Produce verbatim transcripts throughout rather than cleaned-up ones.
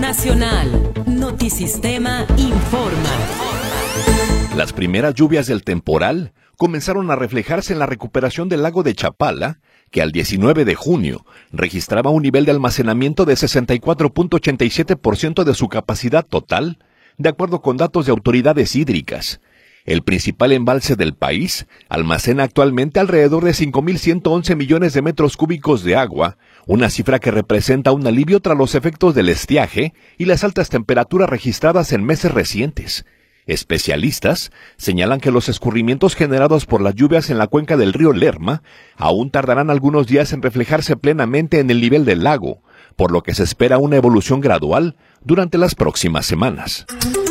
Nacional. Notisistema informa. Las primeras lluvias del temporal comenzaron a reflejarse en la recuperación del lago de Chapala, que al diecinueve de junio registraba un nivel de almacenamiento de sesenta y cuatro punto ochenta y siete por ciento de su capacidad total, de acuerdo con datos de autoridades hídricas. El principal embalse del país almacena actualmente alrededor de cinco mil ciento once millones de metros cúbicos de agua, una cifra que representa un alivio tras los efectos del estiaje y las altas temperaturas registradas en meses recientes. Especialistas señalan que los escurrimientos generados por las lluvias en la cuenca del río Lerma aún tardarán algunos días en reflejarse plenamente en el nivel del lago, por lo que se espera una evolución gradual durante las próximas semanas.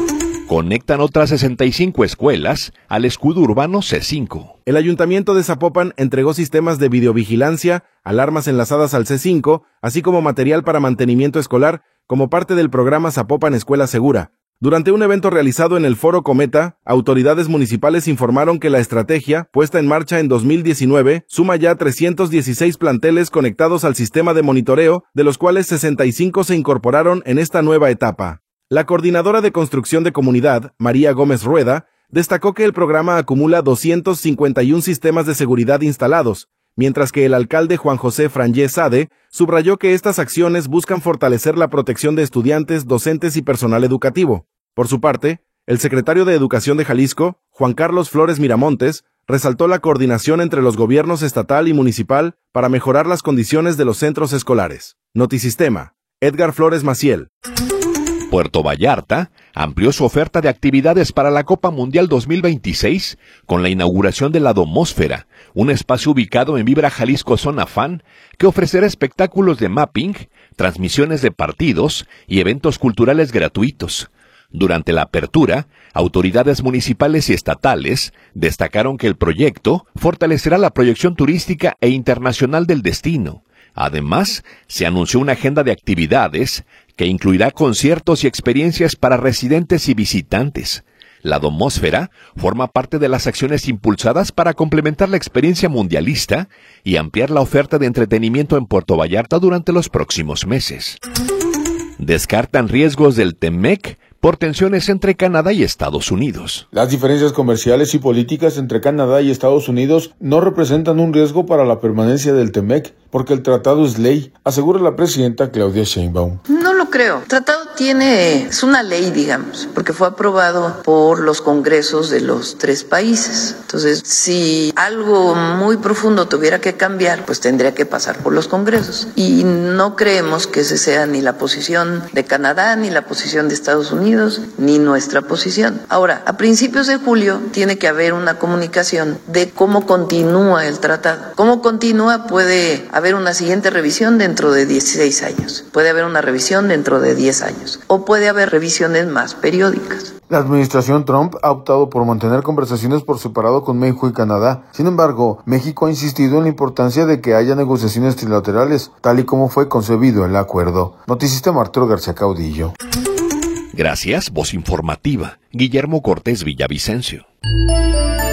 Conectan otras sesenta y cinco escuelas al escudo urbano C cinco. El Ayuntamiento de Zapopan entregó sistemas de videovigilancia, alarmas enlazadas al C cinco, así como material para mantenimiento escolar, como parte del programa Zapopan Escuela Segura. Durante un evento realizado en el Foro Cometa, autoridades municipales informaron que la estrategia, puesta en marcha en dos mil diecinueve, suma ya trescientos dieciséis planteles conectados al sistema de monitoreo, de los cuales sesenta y cinco se incorporaron en esta nueva etapa. La coordinadora de construcción de comunidad, María Gómez Rueda, destacó que el programa acumula doscientos cincuenta y uno sistemas de seguridad instalados, mientras que el alcalde Juan José Frangé Sade subrayó que estas acciones buscan fortalecer la protección de estudiantes, docentes y personal educativo. Por su parte, el secretario de Educación de Jalisco, Juan Carlos Flores Miramontes, resaltó la coordinación entre los gobiernos estatal y municipal para mejorar las condiciones de los centros escolares. Notisistema, Edgar Flores Maciel. Puerto Vallarta amplió su oferta de actividades para la Copa Mundial dos mil veintiséis con la inauguración de la Domósfera, un espacio ubicado en Vibra Jalisco Zona Fan que ofrecerá espectáculos de mapping, transmisiones de partidos y eventos culturales gratuitos. Durante la apertura, autoridades municipales y estatales destacaron que el proyecto fortalecerá la proyección turística e internacional del destino. Además, se anunció una agenda de actividades que incluirá conciertos y experiencias para residentes y visitantes. La Domósfera forma parte de las acciones impulsadas para complementar la experiencia mundialista y ampliar la oferta de entretenimiento en Puerto Vallarta durante los próximos meses. Descartan riesgos del TEMEC por tensiones entre Canadá y Estados Unidos. Las diferencias comerciales y políticas entre Canadá y Estados Unidos no representan un riesgo para la permanencia del TEMEC, porque el tratado es ley, asegura la presidenta Claudia Sheinbaum. No lo creo. El tratado tiene, es una ley, digamos, porque fue aprobado por los congresos de los tres países. Entonces, si algo muy profundo tuviera que cambiar, pues tendría que pasar por los congresos. Y no creemos que ese sea ni la posición de Canadá, ni la posición de Estados Unidos, ni nuestra posición. Ahora, a principios de julio tiene que haber una comunicación de cómo continúa el tratado. Cómo continúa puede haber una siguiente revisión dentro de dieciséis años, puede haber una revisión dentro de diez años, o puede haber revisiones más periódicas. La administración Trump ha optado por mantener conversaciones por separado con México y Canadá. Sin embargo, México ha insistido en la importancia de que haya negociaciones trilaterales, tal y como fue concebido el acuerdo. Notisistema, Arturo García Caudillo. Gracias, voz informativa, Guillermo Cortés Villavicencio.